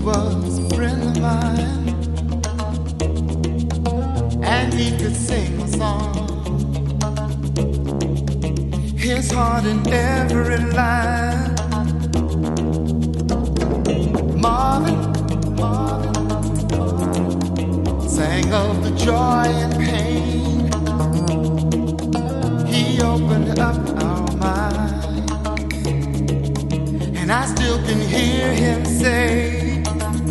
was a friend of mine, and he could sing a song. His heart in every line. Marvin sang of the joy and pain. He opened up our mind, and I still can hear him say,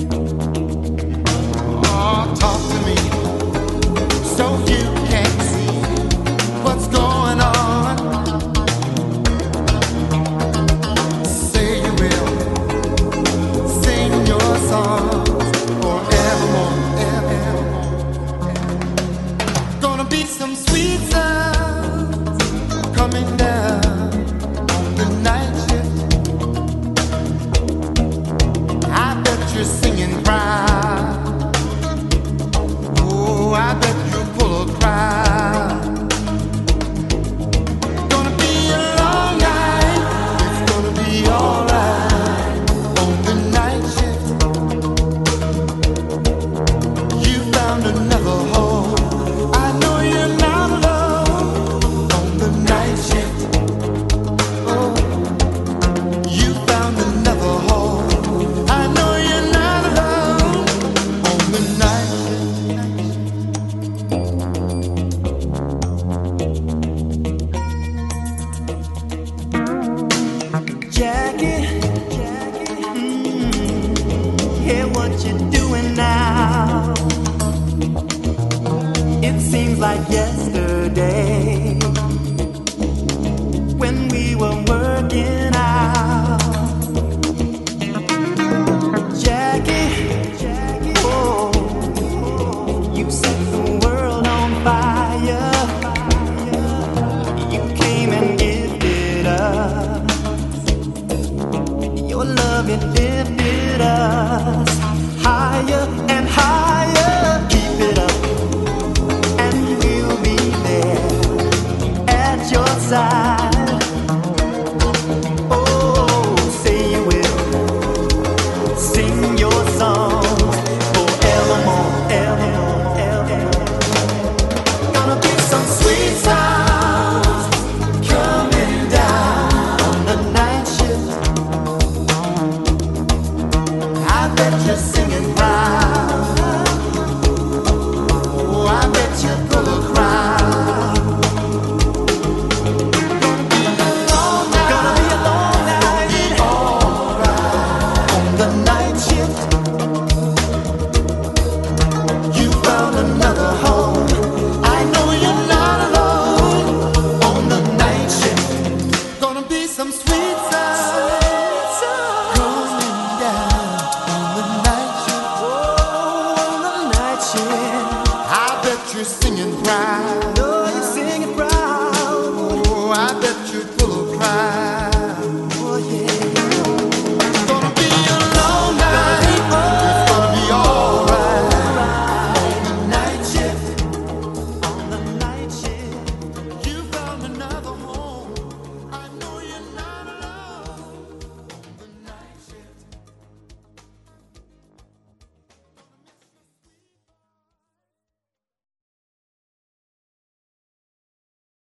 oh, talk to me so you can see what's going on. Say you will sing your songs forevermore, evermore. Gonna be some sweet sounds coming down on the night shift. I bet you're singing proud. Oh, I bet you pull a crowd. Gonna be a long night. It's gonna be alright on the night shift. You found another home. I know you're not alone on the night shift. Oh, you found another home. I know you're not alone on the night shift. Jackie, hear what you're doing now. It seems like yesterday when we were working out. Jackie, oh, you set the world on fire. You came and gifted us your love, it lifted us higher.